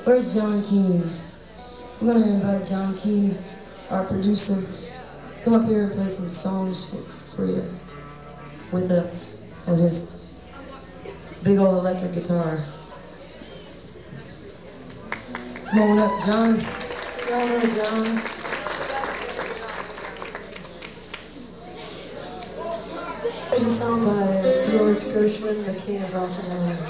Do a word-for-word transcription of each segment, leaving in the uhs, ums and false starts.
Where's John Keane? We're gonna invite John Keane, our producer, come up here and play some songs for, for you with us on his big old electric guitar. Come on up, John. Come on up, John. There's a song by George Gershwin, The King of Rock and Roll.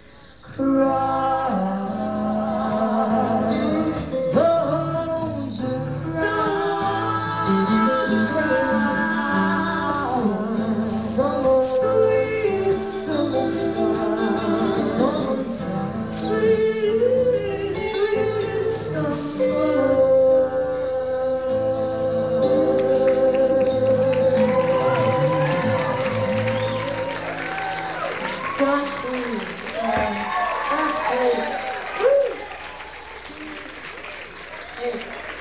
Cry, bones John Key, guitar. That's great. Woo! Thanks.